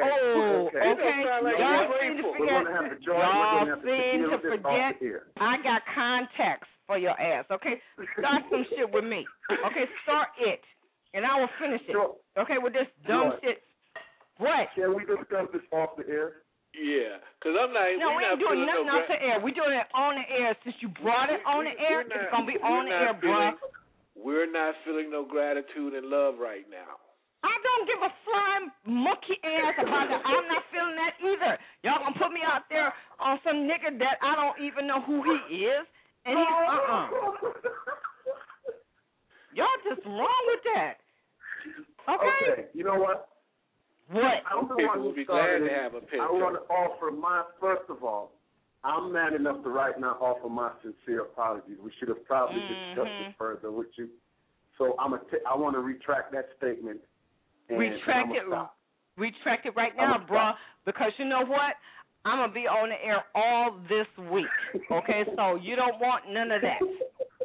Y'all seem to forget I got contacts for your ass, okay? Start some shit with me. Okay, start it. And I will finish it. Okay, with this dumb shit. What? Can we discuss this off the air? Yeah, because I'm not... No, we ain't doing nothing off the air. We're doing it on the air. Since you brought it on the air, it's going to be on the air, bro. We're not feeling no gratitude and love right now. I don't give a flying monkey ass about that. I'm not feeling that either. Y'all gonna put me out there on some nigga that I don't even know who he is, and he's Y'all just wrong with that. Okay. You know what? What? I'm the one who started it. I want to offer first of all, I'm man enough to right now offer my sincere apologies. We should have probably discussed it further with you. So I want to retract that statement. Retract it right now, bro, because you know what? I'm going to be on the air all this week, okay? So you don't want none of that.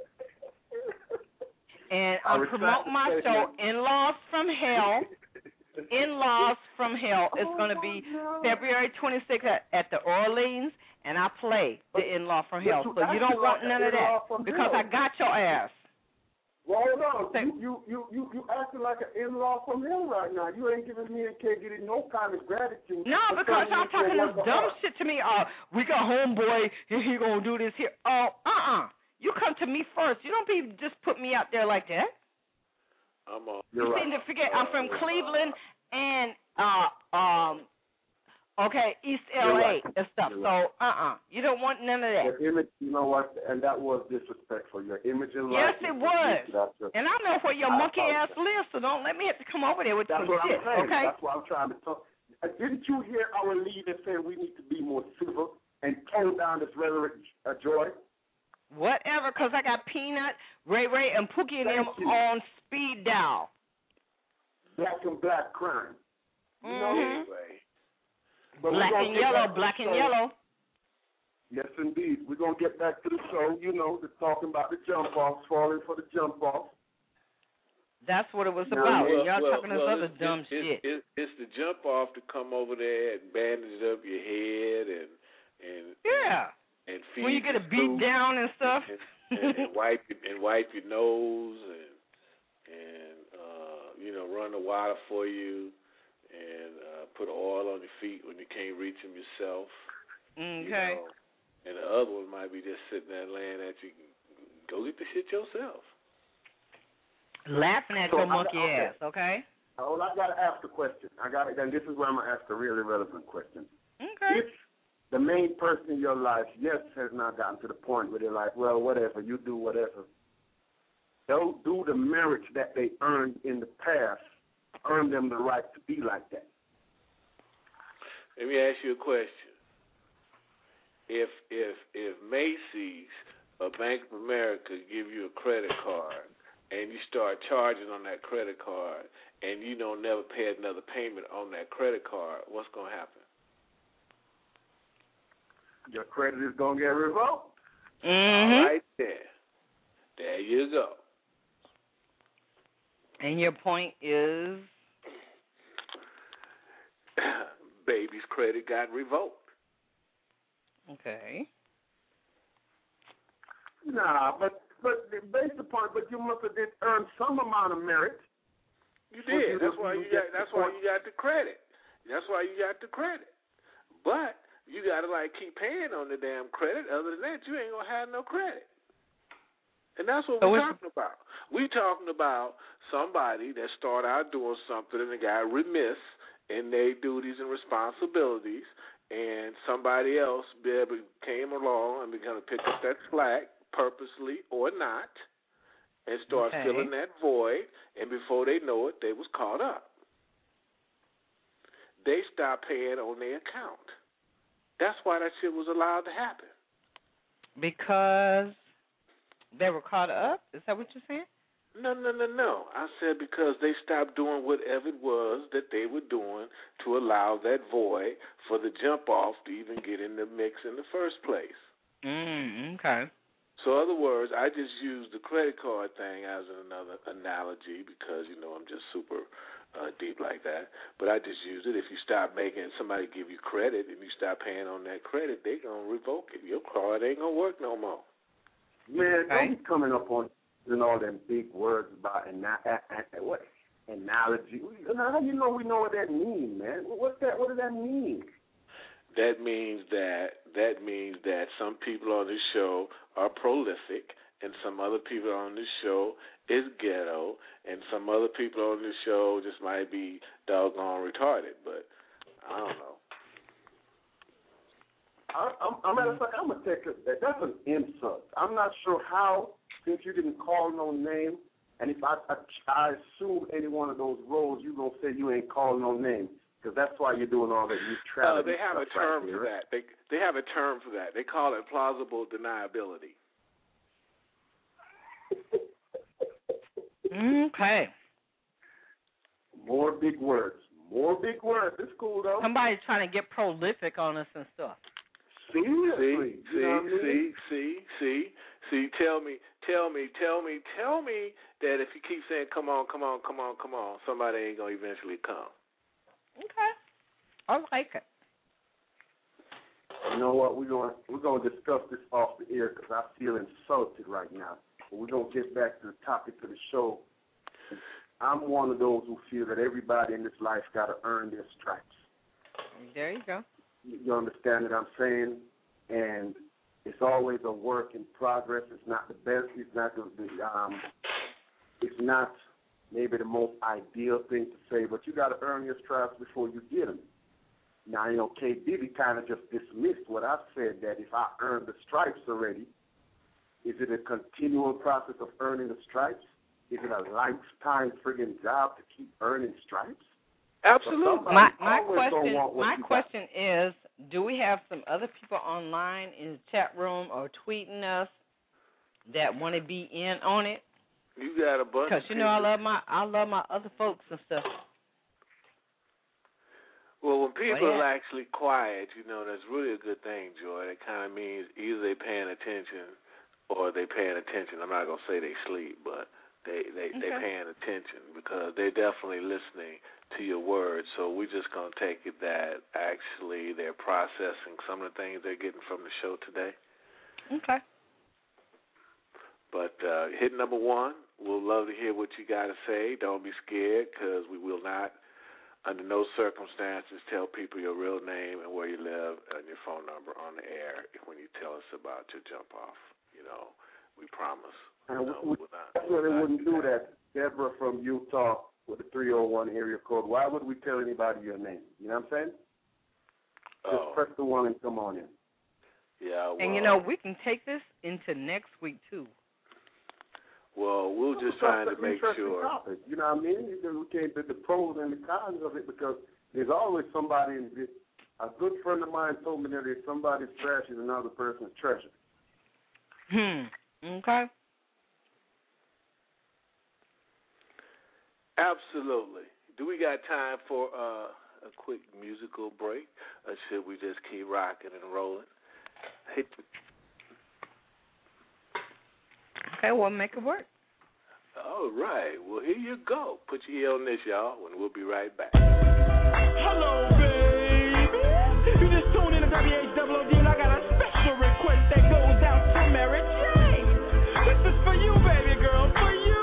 And I'm promoting my show, In-Laws from Hell, In-Laws from Hell is going to be February 26th at the Orleans, and I play the In-Law from Hell. So you don't want none of that because I got your ass. Well, hold on. You acting like an in-law from hell right now. You ain't giving me and K getting no kind of gratitude. No, because y'all talking this dumb shit to me. We got homeboy, he gonna do this here. You come to me first. You don't be just put me out there like that. You seem to forget I'm from Cleveland and East LA and stuff. So you don't want none of that. Your image, you know what? And that was disrespectful. Your image in life. Yes, it was. And I know where your monkey ass lives, so don't let me have to come over there with some shit. Okay? That's what I'm trying to talk. Didn't you hear our leader say we need to be more civil and tone down this rhetoric, Joy? Whatever, because I got Peanut, Ray Ray, and Pookie and them on speed dial. Black and black crime. You know, anyway. But black and yellow. Yes, indeed. We're going to get back to the show. You know, they're talking about the jump-offs, falling for the jump-off. That's what it was about. Y'all talking this other dumb shit. It's the jump-off to come over there and bandage up your head and feed when you get a beat down and stuff. and wipe your nose and run the water for you. And put oil on your feet when you can't reach them yourself. Okay. You know? And the other one might be just sitting there laying at you. Go get the shit yourself. Laughing at your monkey ass, okay? Oh, I got to ask a question. And this is where I'm going to ask a really relevant question. Okay. If the main person in your life, has not gotten to the point where they're like, well, whatever, you do whatever, don't do the merits that they earned in the past earn them the right to be like that. Let me ask you a question. If Macy's or Bank of America give you a credit card and you start charging on that credit card and you don't never pay another payment on that credit card, what's going to happen? Your credit is going to get revoked. Mm-hmm. Right there. There you go. And your point is? Baby's credit got revoked. Okay. Nah, but based upon, you must have earned some amount of merit. You did. That's why you got the credit. That's why you got the credit. But you got to keep paying on the damn credit. Other than that, you ain't gonna have no credit. And that's what we're talking about. We're talking about somebody that start out doing something and they got remiss in their duties and responsibilities, and somebody else came along and began to pick up that slack, purposely or not, and start filling that void, and before they know it, they was caught up. They stopped paying on their account. That's why that shit was allowed to happen. Because they were caught up? Is that what you're saying? No. I said because they stopped doing whatever it was that they were doing to allow that void for the jump-off to even get in the mix in the first place. Okay. So, in other words, I just used the credit card thing as another analogy because, I'm just super deep like that. But I just used it. If you stop making somebody give you credit and you stop paying on that credit, they're going to revoke it. Your card ain't going to work no more. Man, don't be coming up on all them big words about what analogy. How do you know we know what that means, man? What does that mean? That means that some people on this show are prolific, and some other people on this show is ghetto, and some other people on this show just might be doggone retarded. But I don't know. Matter of fact, I'm gonna take it. That's an insult. I'm not sure how, since you didn't call no name, and if I assume any one of those roles, you gonna say you ain't calling no name, because that's why you're doing all that. You travel. They have a term for that. They have a term for that. They call it plausible deniability. Okay. More big words. It's cool though. Somebody's trying to get prolific on us and stuff. Seriously. See, tell me that if you keep saying come on, somebody ain't gonna eventually come. Okay. I like it. You know what? We're gonna discuss this off the air because I feel insulted right now. But we're gonna get back to the topic of the show. I'm one of those who feel that everybody in this life got to earn their stripes. There you go. You understand what I'm saying? And it's always a work in progress. It's not the best. It's not it's not maybe the most ideal thing to say, but you got to earn your stripes before you get them. Now, you know, K. Diddy kind of just dismissed what I said, that if I earned the stripes already, is it a continual process of earning the stripes? Is it a lifetime friggin' job to keep earning stripes? Absolutely. My question is, do we have some other people online in the chat room or tweeting us that want to be in on it? You got a bunch. Because you know I love my other folks and stuff. Well, when people are actually quiet, you know, that's really a good thing, Joy. It kind of means either they're paying attention or they're paying attention. I'm not going to say they sleep, but they're paying attention because they're definitely listening to your words. So we're just going to take it that actually they're processing some of the things they're getting from the show today. Okay. But hit number 1. We'll love to hear what you got to say. Don't be scared because we will not, under no circumstances, tell people your real name and where you live and your phone number on the air when you tell us about your jump off. You know, we promise. We wouldn't do that. Deborah from Utah with the 301 area code. Why would we tell anybody your name? You know what I'm saying? Just press the 1 and come on in. Yeah. Well, and you know, we can take this into next week too. Well, we're just trying to make sure. Topic, you know what I mean? We can't do the pros and the cons of it because there's always somebody in it. A good friend of mine told me that if somebody's trash is another person's treasure. Okay. Absolutely. Do we got time for a quick musical break, or should we just keep rocking and rolling? Okay, well, make it work. All right. Well, here you go. Put your ear on this, y'all, and we'll be right back. Hello, baby. You just tuned in to WHOOD, and I got a special request that goes out to Mary Jane. This is for you, baby girl, for you.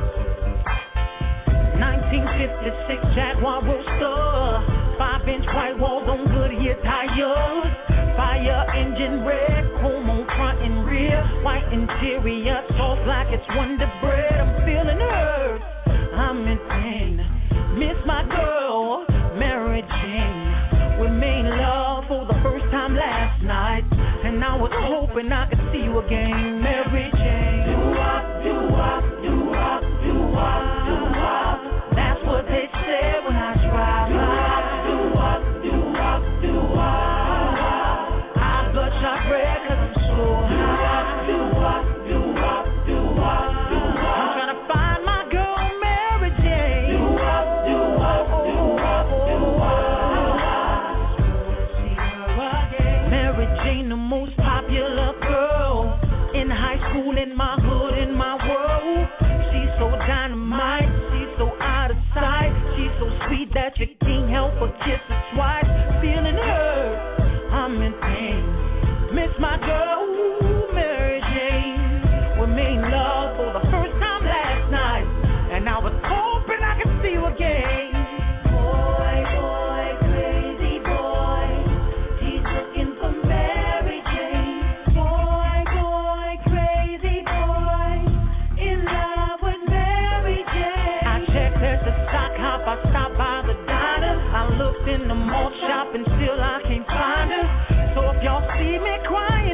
1956 Jaguar Roadster, 5-inch white walls on Goodyear tires, fire engine red, chrome on front and rear, white interior, soft like it's Wonder Bread. I'm feeling hurt, I'm in pain. Miss my girl, Mary Jane. We made love for the first time last night, and I was hoping I could see you again, Mary Jane. Do-wop, do-wop, do-wop, do-wop, do-wop. That's what they say when I drive by. Do-wop, do-wop, do-wop. I bloodshot red 'cause I'm so high. Do-wop, do-wop, do-wop, do-wop. I'm trying to find my girl, Mary Jane. Do-wop, do-wop, do-wop, do-wop. See her again. Mary Jane, the most popular girl in high school, in my hood, in my world. She's so dynamite, she's so out of sight. She's so sweet that you can't help but kiss her twice. Feeling hurt, I'm in pain. Miss my girl, Mary Jane. We made love for the first time last night, and I was hoping I could see you again. Boy, boy, crazy boy, he's looking for Mary Jane. Boy, boy, crazy boy, in love with Mary Jane. I checked at the stock hop, I stopped by the diner, I looked in the mall shop, and still I can't find her. So if y'all see me crying,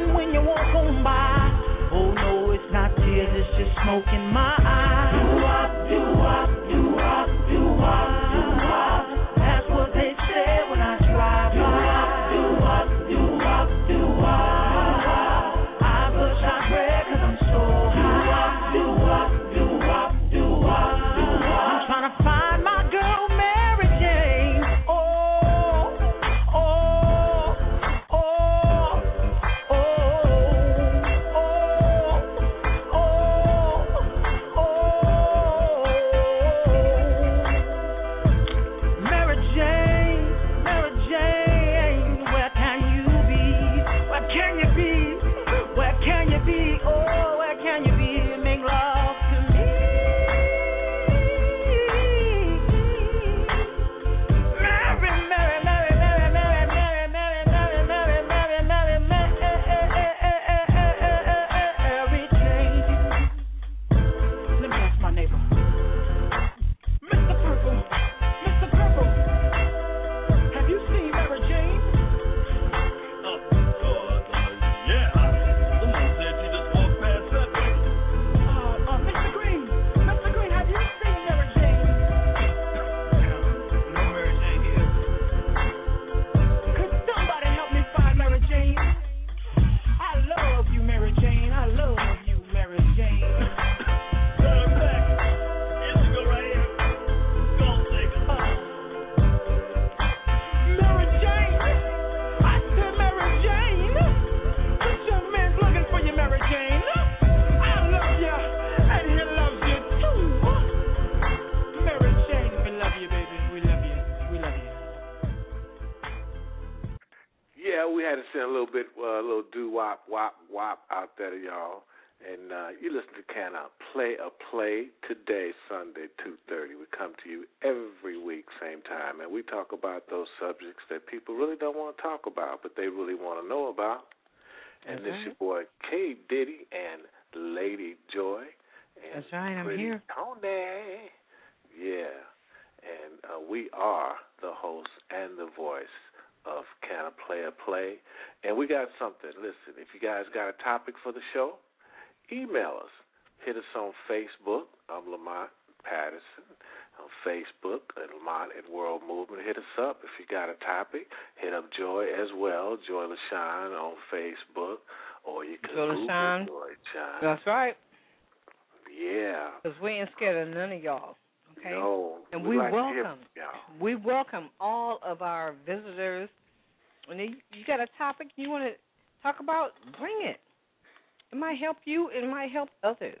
had to send a little bit, a little doo-wop, wop out there to y'all. And you listen to Can I Play a Play today, Sunday, 2:30. We come to you every week, same time, and we talk about those subjects that people really don't want to talk about, but they really want to know about. And this is your boy K. Diddy and Lady Joy. And that's right, I'm here. Tony. Yeah. And we are the host and the voice of Can I Play a Play. And we got something. Listen, if you guys got a topic for the show, email us. Hit us on Facebook. I'm Lamont Patterson on Facebook, and Lamont at World Movement. Hit us up if you got a topic. Hit up Joy as well, Joy LaShawn on Facebook, or you can Google Joy LaShawn. That's right. Yeah. Because we ain't scared of none of y'all. Okay? No. And we welcome all of our visitors. When you got a topic you want to talk about, bring it. It might help you. It might help others.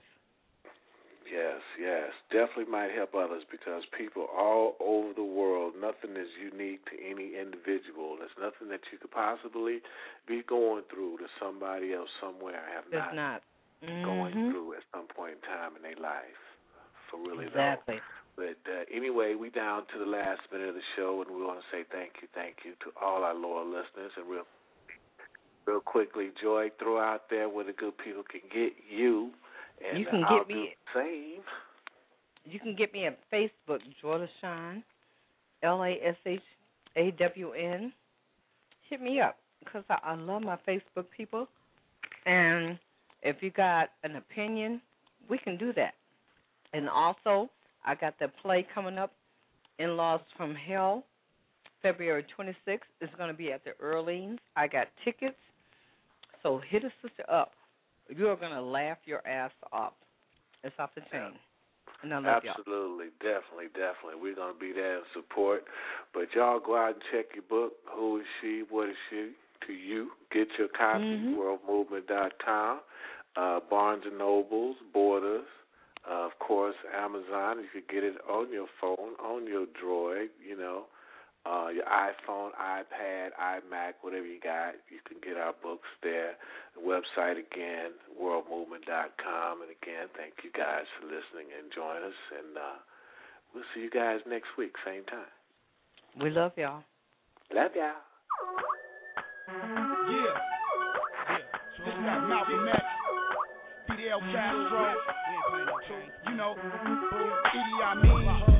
Yes. Definitely might help others because people all over the world, nothing is unique to any individual. There's nothing that you could possibly be going through that somebody else somewhere have not going through at some point in time in their life. For really, exactly. Though. But anyway, we down to the last minute of the show, and we want to say thank you to all our loyal listeners. And real quickly, Joy, throw out there where the good people can get you. And you can I'll get me. Do the same. You can get me at Facebook, Joy LaShawn, LaShawn. Hit me up because I love my Facebook people. And if you got an opinion, we can do that. And also, I got the play coming up, In-Laws from Hell, February 26th. It's going to be at the Earlines. I got tickets. So hit a sister up. You are going to laugh your ass off. It's off the chain. And I love Absolutely, y'all. Definitely. We're going to be there in support. But y'all go out and check your book, Who Is She, What Is She, to you. Get your copy, worldmovement.com, Barnes & Nobles, Borders, of course, Amazon. You can get it on your phone, on your Droid, your iPhone, iPad, iMac, whatever you got. You can get our books there. The website, again, worldmovement.com. And, again, thank you guys for listening and joining us. And we'll see you guys next week, same time. We love y'all. Love y'all. Yeah. So this got Malcolm X, Fidel Castro, Idi Amin.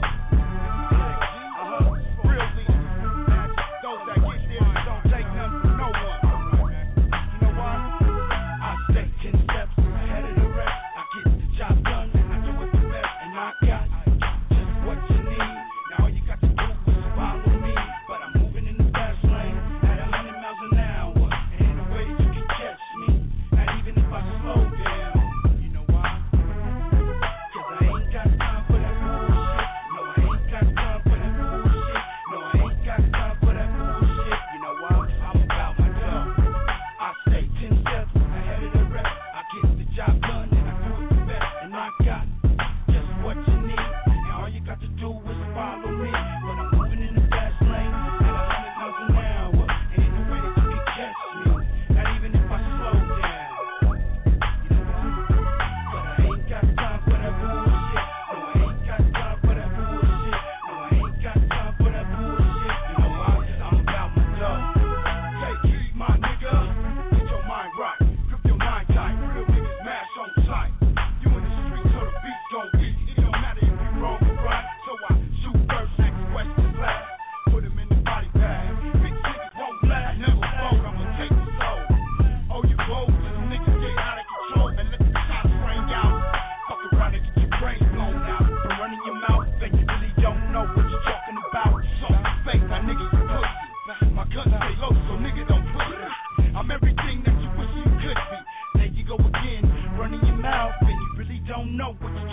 Real leaders. Those that get there don't take nothing from no one. You know why? I stay 10 steps ahead of the rest. I get the job done and I do it the best. And I got just what you need. Now all you got to do is follow me. But I'm moving in the fast lane at 100 miles an hour. And in a way that you can catch me. Not even if I slow down. You know why? 'Cause I ain't got time for that bullshit. No, I ain't got time for that bullshit. No, I ain't got time for that bullshit. You know why? I'm about my job. I stay 10 steps ahead of the rest. I get the job done and I do it the best. And I got just what you need. Now all you got to do is follow me. But I'm moving in the fast lane at 100 miles an hour. And in a way that you can catch me. Not even if I slow down. You know why? But I ain't got time for that bullshit. No, I ain't got time for that bullshit. No, I ain't got time for that bullshit. You know why? 'Cause I'm about my dough. Take heed, my nigga. Get your mind right. Grip your mind tight. Real niggas mash on sight. You in the streets so the beats gon' beat. It don't matter if you wrong or right. So I shoot first, ask questions last. Put them in the body bag. Big niggas won't last. Never fold, I'ma take the soul. Oh, you bold, little niggas get out of control and let the shots ring out. Fuck around and get your brain blown out. From running your mouth, and you really don't know what you're talking about. So fake, my niggas are pussy. My guns stay low, so nigga don't push me. I'm everything that you wish you could be. There you go again, running your mouth, and you really don't know what you're